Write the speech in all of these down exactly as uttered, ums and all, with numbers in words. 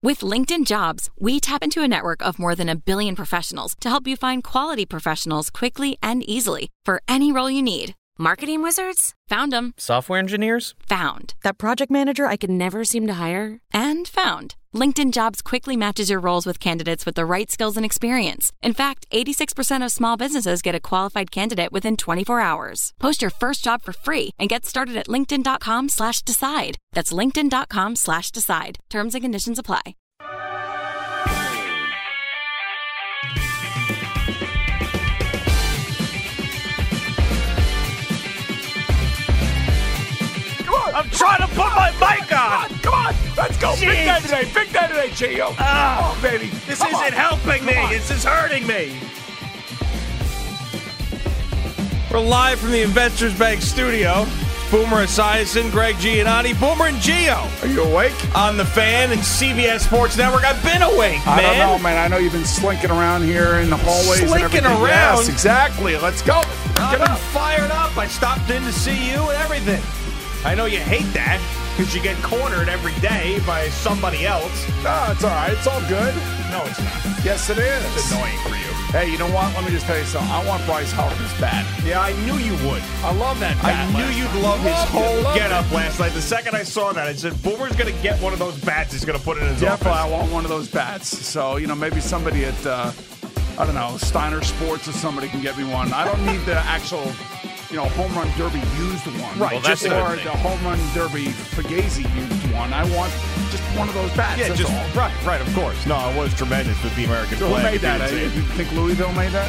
With LinkedIn Jobs, we tap into a network of more than a billion professionals to help you find quality professionals quickly and easily for any role you need. Marketing wizards? Found them. Software engineers? Found. That project manager I could never seem to hire? And found. LinkedIn Jobs quickly matches your roles with candidates with the right skills and experience. In fact, eighty-six percent of small businesses get a qualified candidate within twenty-four hours. Post your first job for free and get started at linkedin.com slash decide. That's linkedin.com slash decide. Terms and conditions apply. I'm trying to put my mic on. Come on, come on. Let's go. Jeez. Big day today. Big day today, Gio. Oh, oh baby. This Come isn't on. helping me. Come on. This is hurting me. We're live from the Investors Bank studio. Boomer Esiason, Greg Giannotti, Boomer and Gio. Are you awake? On the Fan and C B S Sports Network. I've been awake, man. I don't know, man. I know you've been slinking around here in the hallways and Slinking everything. around? Yes, exactly. Let's go. I'm Get up. fired up. I stopped in to see you and everything. I know you hate that because you get cornered every day by somebody else. No, it's all right. It's all good. No, it's not. Yes, it is. It's annoying for you. Hey, you know what? Let me just tell you something. I want Bryce Harper's bat. Yeah, I knew you would. I love that bat. I knew last you'd night. love his Loved it, whole loved get-up it. last night. The second I saw that, I said, Boomer's going to get one of those bats. He's going to put it in his Definitely, I office. want one of those bats. So, you know, maybe somebody at, uh, I don't know, Steiner Sports or somebody can get me one. I don't need the actual, you know, home run derby used one. Right, well, that's just a good or thing. the home run derby Fugazi used one. I want just one of those bats. Yeah, that's just all. right, right, of course. No, it was tremendous with the American So who flag. made that? if you Uh, didn't see you it. think Louisville made that?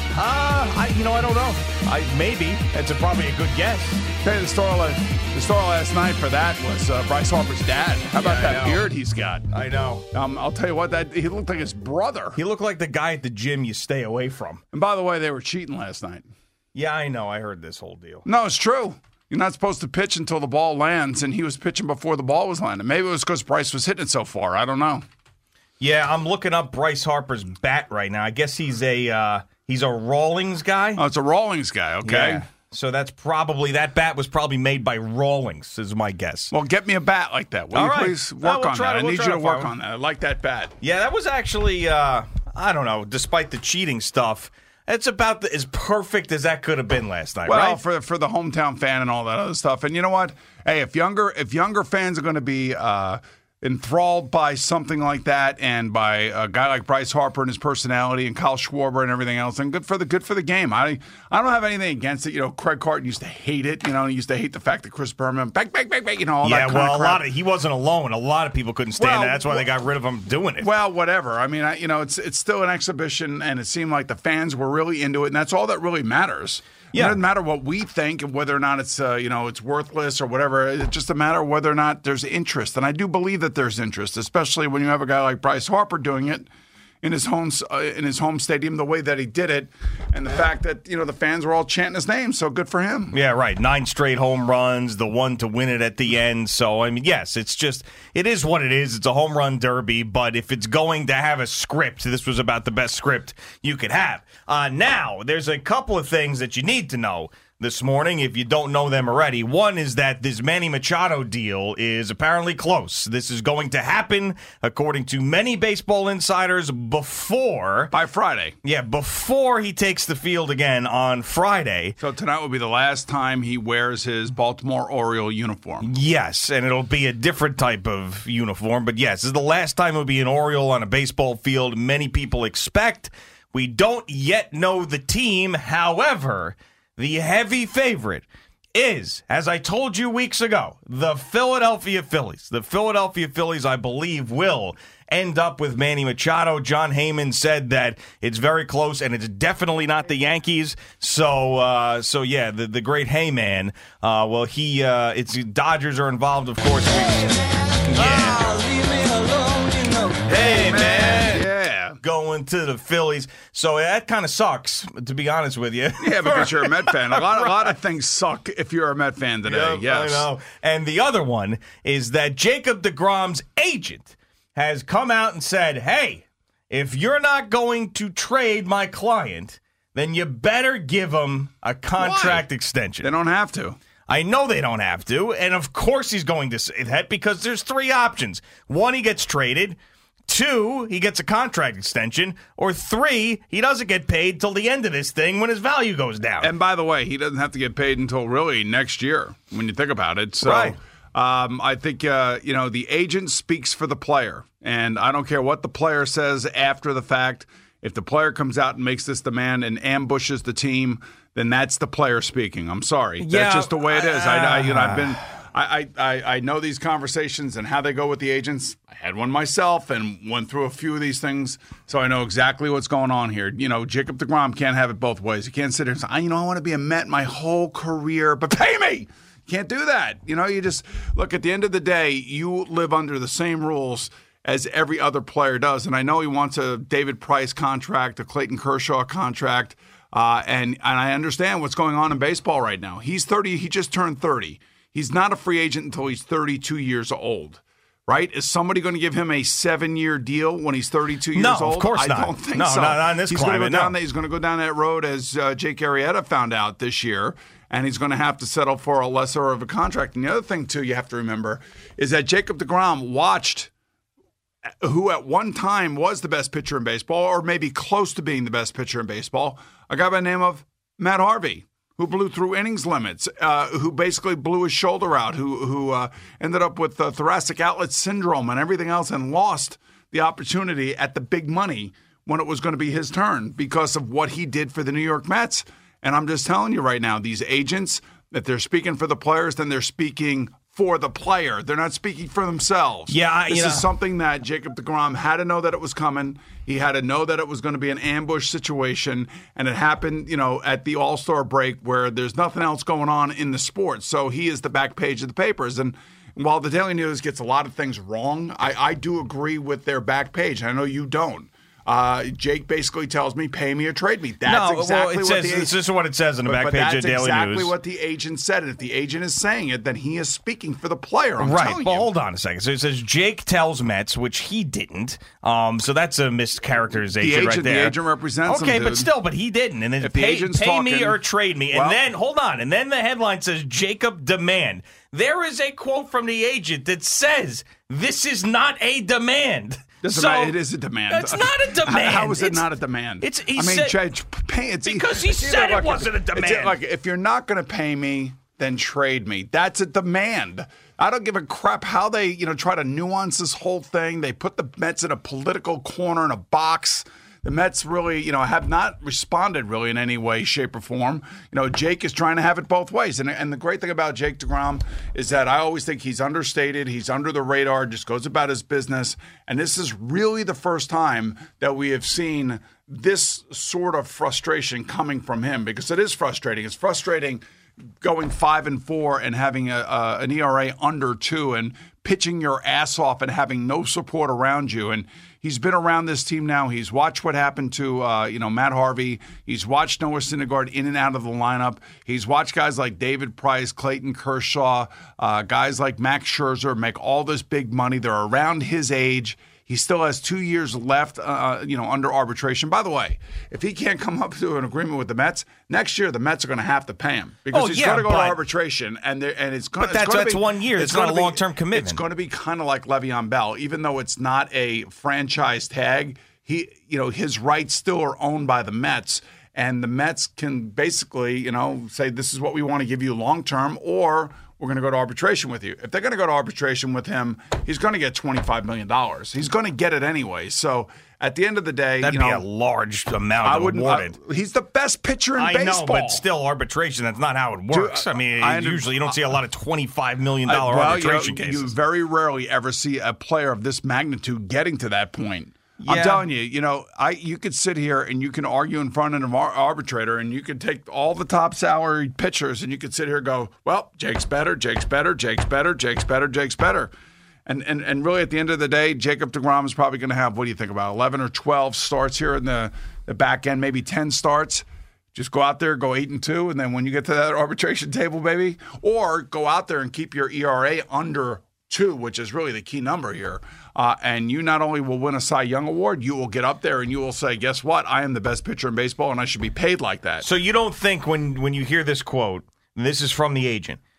Uh, I, you know, I don't know. I maybe. That's a, probably a good guess. Tell you the story, la- the story last night for that was uh, Bryce Harper's dad. How about Yeah, I that know. beard he's got? I know. Um, I'll tell you what, that he looked like his brother. He looked like the guy at the gym you stay away from. And by the way, they were cheating last night. Yeah, I know. I heard this whole deal. No, it's true. You're not supposed to pitch until the ball lands, and he was pitching before the ball was landing. Maybe it was because Bryce was hitting it so far. I don't know. Yeah, I'm looking up Bryce Harper's bat right now. I guess he's a uh, he's a Rawlings guy. Oh, it's a Rawlings guy, okay? Yeah. So that's probably that bat was probably made by Rawlings, is my guess. Well, get me a bat like that. Will All you right. please No, work we'll on try that? to- I we'll need try you to to work find on that. I like that bat. Yeah, that was actually uh, I don't know. Despite the cheating stuff, it's about the, as perfect as that could have been last night, Well, right? for for the hometown fan and all that other stuff. And you know what? Hey, if younger if younger fans are going to be uh, enthralled by something like that, and by a guy like Bryce Harper and his personality, and Kyle Schwarber and everything else, then good for the good for the game. I I don't have anything against it. You know, Craig Carton used to hate it. You know, he used to hate the fact that Chris Berman, bang, bang, bang, bang. You know, all yeah, that kind well, of a crap. lot of he wasn't alone. A lot of people couldn't stand Well, it. That's why they got rid of him doing it. Well, whatever. I mean, I, you know, it's it's still an exhibition, and it seemed like the fans were really into it, and that's all that really matters. Yeah. It doesn't matter what we think and whether or not it's uh, you know it's worthless or whatever. It's just a matter of whether or not there's interest, and I do believe that there's interest, especially when you have a guy like Bryce Harper doing it in his home uh, in his home stadium the way that he did it, and the fact that you know the fans were all chanting his name. So good for him. Yeah, right. Nine straight home runs, the one to win it at the end. So, I mean, yes, it's just, it is what it is. It's a home run derby, but if it's going to have a script, this was about the best script you could have. Uh, now, there's a couple of things that you need to know this morning if you don't know them already. One is that this Manny Machado deal is apparently close. This is going to happen, according to many baseball insiders, before... By Friday. Yeah, before he takes the field again on Friday. So tonight will be the last time he wears his Baltimore Oriole uniform. Yes, and it'll be a different type of uniform. But yes, this is the last time it'll be an Oriole on a baseball field. Many people expect. We don't yet know the team. However, the heavy favorite is, as I told you weeks ago, the Philadelphia Phillies. The Philadelphia Phillies, I believe, will end up with Manny Machado. John Heyman said that it's very close, and it's definitely not the Yankees. So, uh, so yeah, the, the great Heyman. Uh, well, he, uh, it's Dodgers are involved, of course. Yeah. Hey, man. Yeah. Going to the Phillies. So that kind of sucks, to be honest with you. Yeah, because you're a Met fan. A lot, a lot of things suck if you're a Met fan today. Yep, yes. I know. And the other one is that Jacob deGrom's agent has come out and said, hey, if you're not going to trade my client, then you better give him a contract Why? extension. They don't have to. I know they don't have to, and of course he's going to say that because there's three options. One, he gets traded. two, he gets a contract extension, or three, he doesn't get paid till the end of this thing when his value goes down. And by the way, he doesn't have to get paid until really next year when you think about it. So right. um, I think, uh, you know, the agent speaks for the player. And I don't care what the player says after the fact. If the player comes out and makes this demand and ambushes the team, then that's the player speaking. I'm sorry. Yeah, that's just the way it is. I, I, you know, I've been... Uh, I, I, I know these conversations and how they go with the agents. I had one myself and went through a few of these things, so I know exactly what's going on here. You know, Jacob deGrom can't have it both ways. He can't sit there and say, you know, I want to be a Met my whole career, but pay me. Can't do that. You know, you just, look, at the end of the day, you live under the same rules as every other player does. And I know he wants a David Price contract, a Clayton Kershaw contract, uh, and, and I understand what's going on in baseball right now. He's thirty. He just turned thirty. He's not a free agent until he's thirty-two years old, right? Is somebody going to give him a seven-year deal when he's thirty-two years no, old? No, of course I not. don't think no, so. No, not in this he's climate, gonna go down no. that, he's going to go down that road, as uh, Jake Arrieta found out this year, and he's going to have to settle for a lesser of a contract. And the other thing, too, you have to remember is that Jacob deGrom watched who at one time was the best pitcher in baseball, or maybe close to being the best pitcher in baseball, a guy by the name of Matt Harvey, who blew through innings limits, uh, who basically blew his shoulder out, who who uh, ended up with uh, thoracic outlet syndrome and everything else, and lost the opportunity at the big money when it was going to be his turn because of what he did for the New York Mets. And I'm just telling you right now, these agents, if they're speaking for the players, then they're speaking for the player. They're not speaking for themselves. Yeah, I, this you know, is something that Jacob deGrom had to know that it was coming. He had to know that it was going to be an ambush situation, and it happened, you know, at the All-Star break where there's nothing else going on in the sport. So he is the back page of the papers. And while the Daily News gets a lot of things wrong, I, I do agree with their back page. I know you don't. Uh, Jake basically tells me, pay me or trade me. That's no, exactly well, it what says, the agent, this is what it says on the but, back but page that's of Daily exactly News. what the agent said. And if the agent is saying it, then he is speaking for the player. I'm right. telling Well, you. hold on a second. So it says Jake tells Mets, which he didn't. Um, so that's a mischaracterization the agent, right there. The agent represents Okay, him, but dude. still, but he didn't. And then If the pay, agent's pay me talking- or trade me. And well- then, hold on. And then the headline says Jacob demand. There is a quote from the agent that says, this is not a demand. Doesn't so, matter. It is a demand. It's not a demand. How is it It's- not a demand? It's he I mean, said, Judge, pay, it's, because he it's either said it like wasn't a it's demand. like if you're not going to pay me, then trade me. That's a demand. I don't give a crap how they, you know, try to nuance this whole thing. They put the Mets in a political corner in a box. The Mets really, you know, have not responded really in any way, shape, or form. You know, Jake is trying to have it both ways. And, and the great thing about Jake deGrom is that I always think he's understated. He's under the radar, just goes about his business. And this is really the first time that we have seen this sort of frustration coming from him, because it is frustrating. It's frustrating going five and four and having a, a, an E R A under two and pitching your ass off and having no support around you. And he's been around this team now. He's watched what happened to, uh, you know, Matt Harvey. He's watched Noah Syndergaard in and out of the lineup. He's watched guys like David Price, Clayton Kershaw, uh, guys like Max Scherzer make all this big money. They're around his age. He still has two years left, uh, you know, under arbitration. By the way, if he can't come up to an agreement with the Mets next year, the Mets are going to have to pay him because Oh, he's yeah, going to go but- to arbitration, and they're- and it's going. But that's- that's one year. It's not gonna a be- long-term commitment. It's going to be kind of like Le'Veon Bell, even though it's not a franchise tag. He, you know, his rights still are owned by the Mets, and the Mets can basically, you know, say this is what we want to give you long term, or we're going to go to arbitration with you. If they're going to go to arbitration with him, he's going to get twenty-five million dollars. He's going to get it anyway. So at the end of the day, That'd you know, be a large amount I wouldn't. awarded. I, he's the best pitcher in I baseball. know, but still, arbitration, that's not how it works. I mean, I under- usually you don't see a lot of twenty-five million I- dollars well, arbitration you know, cases. You very rarely ever see a player of this magnitude getting to that point. Yeah. I'm telling you, you know, I you could sit here and you can argue in front of an ar- arbitrator, and you could take all the top salary pitchers, and you could sit here and go, well, Jake's better, Jake's better, Jake's better, Jake's better, Jake's better. And and and really, at the end of the day, Jacob deGrom is probably going to have, what do you think, about eleven or twelve starts here in the, the back end, maybe ten starts. Just go out there, go eight and two, and then when you get to that arbitration table, baby, or go out there and keep your E R A under two, which is really the key number here. Uh, and you not only will win a Cy Young Award, you will get up there and you will say, guess what? I am the best pitcher in baseball, and I should be paid like that. So you don't think when, when you hear this quote, and this is from the agent,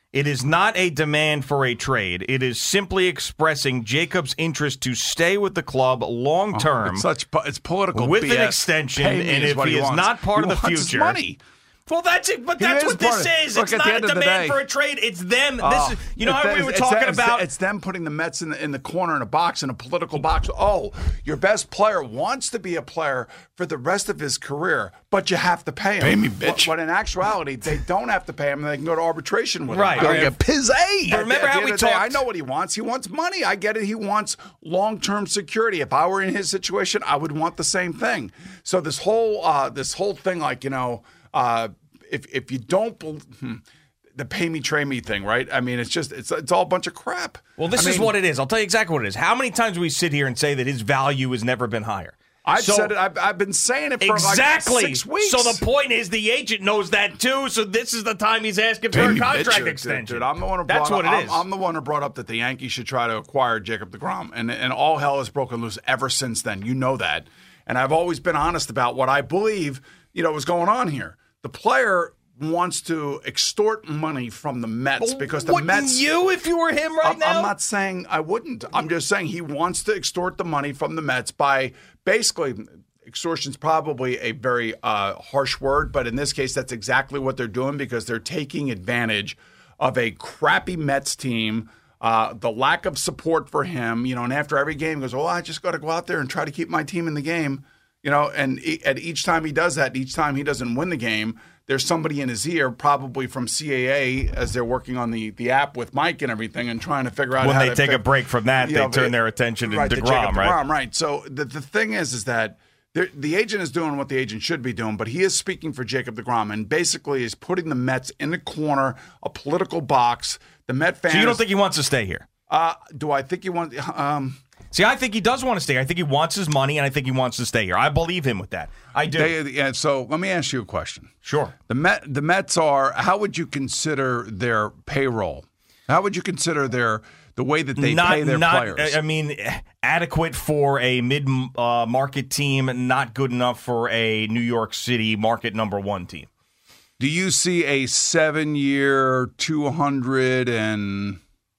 It is not a demand for a trade. It is simply expressing Jacob's interest to stay with the club long term. Oh, it's such po- it's political with B S. an extension, Pay me and is if what he, he is wants. not part He of the wants his future, money. well, that's it. But He that's is what this part of- is. Look, It's at the not end a of the demand day- for a trade. It's them. This Oh, is, you know it's how them- we were it's talking them- about. It's them putting the Mets in the, in the corner in a box, in a political box. Oh, your best player wants to be a player for the rest of his career, but you have to pay him. Pay me, bitch. But, but in actuality, they don't have to pay him. They can go to arbitration with Right. him. Go Right. get pizzazz. But remember At the how end we of the day, talked- I know what he wants. He wants money. I get it. He wants long-term security. If I were in his situation, I would want the same thing. So this whole uh, this whole thing, like you know, uh, if if you don't, bel- hmm, the pay me, trade me thing, right? I mean, it's just it's it's all a bunch of crap. well, this I is mean, what it is. I'll tell you exactly what it is. How many times do we sit here and say that his value has never been higher? I've So- said it. I've, I've been saying it for Exactly. like six weeks. So the point is, the agent knows that too. So this is the time he's asking for Pay a me, contract bitch. Dude, extension. Dude, I'm the one who That's brought what up, it is. I'm, I'm the one who brought up that the Yankees should try to acquire Jacob deGrom, and and all hell has broken loose ever since then. You know that, and I've always been honest about what I believe. You know, was going on here. The player wants to extort money from the Mets because the Wouldn't Mets. you if you were him right I'm, now? I'm not saying I wouldn't. I'm just saying he wants to extort the money from the Mets by basically. Extortion's probably a very uh, harsh word, but in this case, that's exactly what they're doing because they're taking advantage of a crappy Mets team, uh, the lack of support for him. You know, and after every game, he goes, "Oh, I just got to go out there and try to keep my team in the game." You know, and e- at each time he does that, each time he doesn't win the game, there's somebody in his ear, probably from C A A, as they're working on the, the app with Mike and everything, and trying to figure out when how they to take fi- a break from that, you they know, turn but- their attention to right, to DeGrom, Jacob right? DeGrom, right. So the, the thing is, is that the, the agent is doing what the agent should be doing, but he is speaking for Jacob deGrom and basically is putting the Mets in the corner, a political box. The Met fans. So you don't think he wants to stay here? Uh, do I think he wants? Um, See, I think he does want to stay. I think he wants his money, and I think he wants to stay here. I believe him with that. I do. they, yeah, so let me ask you a question. Sure. The Met, the Mets are. How would you consider their payroll? How would you consider their the way that they not, pay their not, players? I mean, adequate for a mid-market uh, team, not good enough for a New York City market number one team. Do you see a seven-year, two hundred and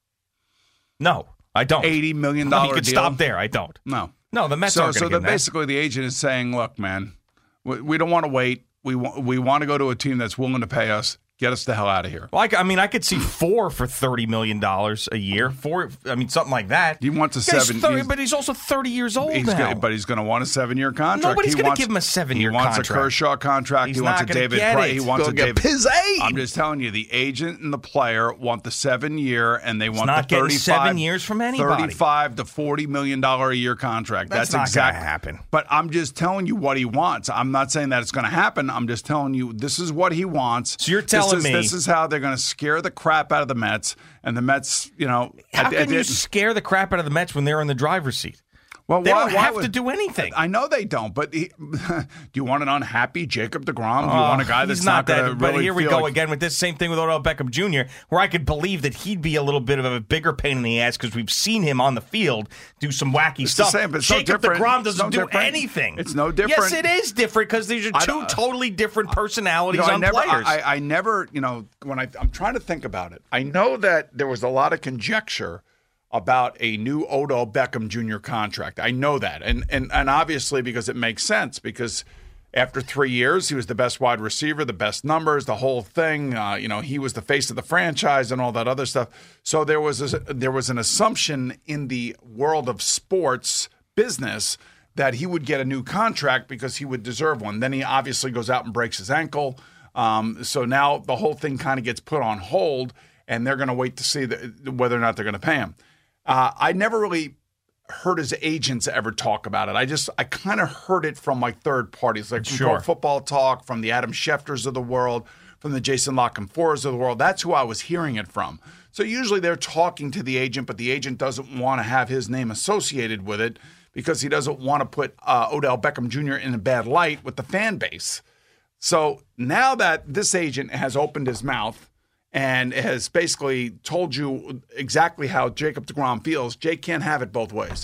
No, I don't. eighty million I mean, dollar you could deal? stop there. I don't. No. No, the Mets So, aren't so going to the, give him that. basically, the agent is saying, "Look, man, we, we don't want to wait. We want we want to go to a team that's willing to pay us. Get us the hell out of here." Well, I, c- I mean, I could see four for thirty million dollars a year. Four, I mean, something like that. He wants a Yeah, he's seven- thirty, he's- but he's also thirty years old He's now. gonna, but he's going to want a seven-year contract. Nobody's He gonna wants- give him a seven-year He wants contract. a Kershaw contract. He's he wants not a gonna David. get Price. it. He wants Go a get David. pizzazz. I'm just telling you, the agent and the player want the seven-year, and they want not the getting thirty-five seven years from anybody. thirty-five to forty million dollar a year contract. That's That's, not exactly gonna happen. But I'm just telling you what he wants. I'm not saying that it's going to happen. I'm just telling you this is what he wants. So you're This telling is- me- this is how they're going to scare the crap out of the Mets, and the Mets, you know, How at- can at- you at- scare the crap out of the Mets when they're in the driver's seat? Well, They why, don't why have would- to do anything. I know they don't, but he, do you want an unhappy Jacob deGrom? Do you want a guy that's He's not, going that. to But really here we feel go like- again with this same thing with Odell Beckham Junior, where I could believe that he'd be a little bit of a bigger pain in the ass because we've seen him on the field do some wacky It's the stuff. same, but it's no Jacob different. deGrom It's doesn't no do different. anything. It's no different. Yes, it is different because these are I two don't- totally different personalities You know, I on never, players. I, I never, you know, when I, I'm trying to think about it, I know that there was a lot of conjecture about a new Odell Beckham Junior contract. I know that, and and and obviously because it makes sense because after three years he was the best wide receiver, the best numbers, the whole thing. Uh, you know, he was the face of the franchise and all that other stuff. So there was a, there was an assumption in the world of sports business that he would get a new contract because he would deserve one. Then he obviously goes out and breaks his ankle. Um, so now the whole thing kind of gets put on hold, and they're going to wait to see the, whether or not they're going to pay him. Uh, I never really heard his agents ever talk about it. I just I kind of heard it from like third parties, like from Sure. Pro Football Talk, from the Adam Schefters of the world, from the Jason Lockenforas of the world. That's who I was hearing it from. So usually they're talking to the agent, but the agent doesn't want to have his name associated with it because he doesn't want to put uh, Odell Beckham Junior in a bad light with the fan base. So now that this agent has opened his mouth and has basically told you exactly how Jacob deGrom feels, Jake can't have it both ways.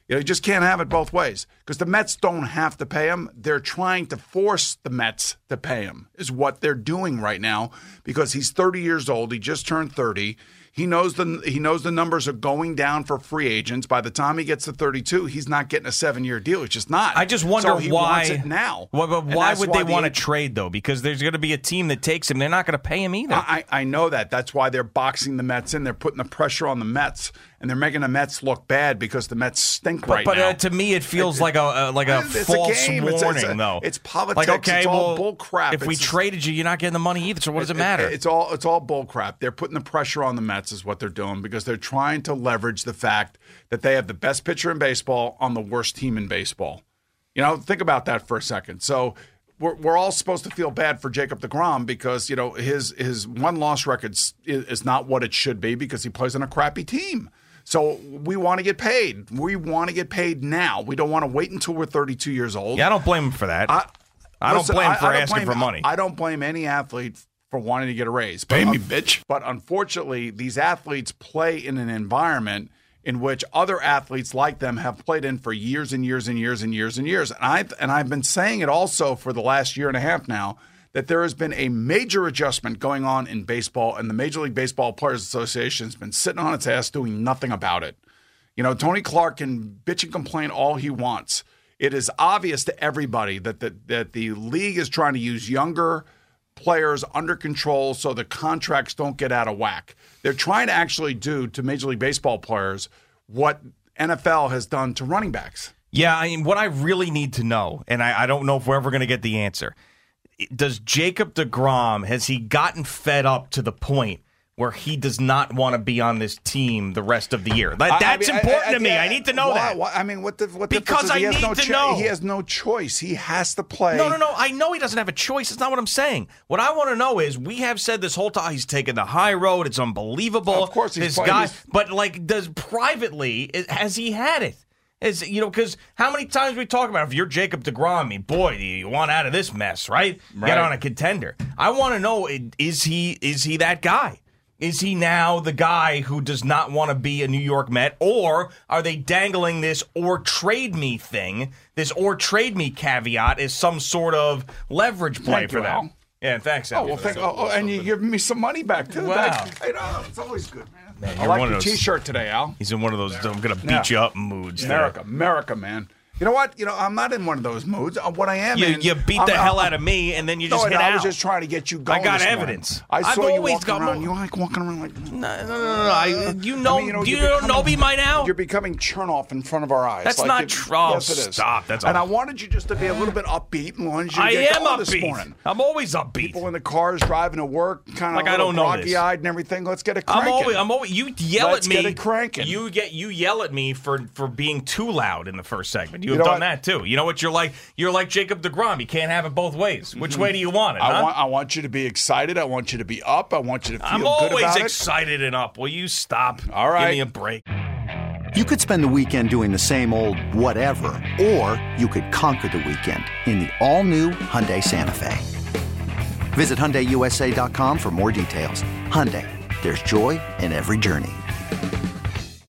You know, you just can't have it both ways because the Mets don't have to pay him. They're trying to force the Mets to pay him is what they're doing right now because he's thirty years old. He just turned thirty. He knows the he knows the numbers are going down for free agents. By the time he gets to thirty-two, he's not getting a seven-year deal. He's just not. I just wonder so he why wants it now. Well, but why would why they the want to agent, trade though? Because there's going to be a team that takes him. They're not going to pay him either. I, I know that. That's why they're boxing the Mets in. They're putting the pressure on the Mets, and they're making the Mets look bad because the Mets stink but, right but, now. But uh, to me, it feels it, like a uh, like a it's false a game. warning, it's, it's a, though. It's politics. Like, okay, it's all well, bull crap. If it's we just, traded you, you're not getting the money either. So what does it, it matter? It, it's all it's all bull crap. They're putting the pressure on the Mets, is what they're doing, because they're trying to leverage the fact that they have the best pitcher in baseball on the worst team in baseball. You know, think about that for a second. So we're we're all supposed to feel bad for Jacob deGrom because, you know, his his one-loss record is, is not what it should be because he plays on a crappy team. So we want to get paid. We want to get paid now. We don't want to wait until we're thirty-two years old. Yeah, I don't blame him for that. I, I listen, don't blame him for I, I don't asking blame, for money. I don't blame any athlete for wanting to get a raise. Pay but, me, bitch. But unfortunately, these athletes play in an environment in which other athletes like them have played in for years and years and years and years and years. And I've, and I've been saying it also for the last year and a half now, that there has been a major adjustment going on in baseball, and the Major League Baseball Players Association has been sitting on its ass doing nothing about it. You know, Tony Clark can bitch and complain all he wants. It is obvious to everybody that the, that the league is trying to use younger players under control so the contracts don't get out of whack. They're trying to actually do to Major League Baseball players what N F L has done to running backs. Yeah, I mean, what I really need to know, and I, I don't know if we're ever going to get the answer, does Jacob deGrom, has he gotten fed up to the point where he does not want to be on this team the rest of the year? That, that's I mean, important I, I, to me. I, I need to know why, that. Why, I mean, what the what because the I he has need no to cho- know. He has no choice. He has to play. No, no, no. I know he doesn't have a choice. That's not what I'm saying. What I want to know is, we have said this whole time he's taken the high road. It's unbelievable. Of course, he's this playing, guy. he's... But like, does privately has he had it? Is, you know, because how many times we talk about, if you're Jacob deGrom, I mean, boy, do you want out of this mess, right? right. Get on a contender. I want to know, is he is he that guy? Is he now the guy who does not want to be a New York Met, or are they dangling this or trade me thing, this or trade me caveat, as some sort of leverage play Thank for you, them? Al. Yeah, thanks, Al. Oh, well, thank, oh, oh, and you're giving me some money back, too. Wow. Thanks. I know, it's always good, man. Man, I you're like one your of those, T-shirt today, Al. He's in one of those, I'm going to beat Yeah. you up moods. America, there. America, man. You know what? You know, I'm not in one of those moods. Uh, What I am You, in, you beat I'm, the I'm, hell I'm, out of me, and then you no, just hit I out. was just trying to get you going. I got this morning. evidence. I I've saw you always walking got around. more- You like walking around like. No, no, no, no. no. I, you know, I mean, you know do you you're don't know becoming- me by now? You're becoming Chernoff in front of our eyes. That's like not it- true. Oh, Yes, it is. stop. That's and all. I wanted you just to be a little bit upbeat and wanted you to I get am going this upbeat. morning. I'm always upbeat. People in the cars driving to work, kind of Like I don't know this. groggy-eyed and everything. Let's get it cranking. I'm always, I'm always. You yell Let's at me. get it cranking. You get, you yell at me for for being too loud in the first segment. You have You know done what? that too. You know what? You're like, you're like Jacob deGrom. You can't have it both ways. Which way do you want it? I huh? want, I want you to be excited. I want you to be up. I want you to feel I'm good always about it. excited and up. Will you stop? All right. Give me a break. You could spend the weekend doing the same old whatever, or you could conquer the weekend in the all-new Hyundai Santa Fe. Visit Hyundai U S A dot com for more details. Hyundai, there's joy in every journey.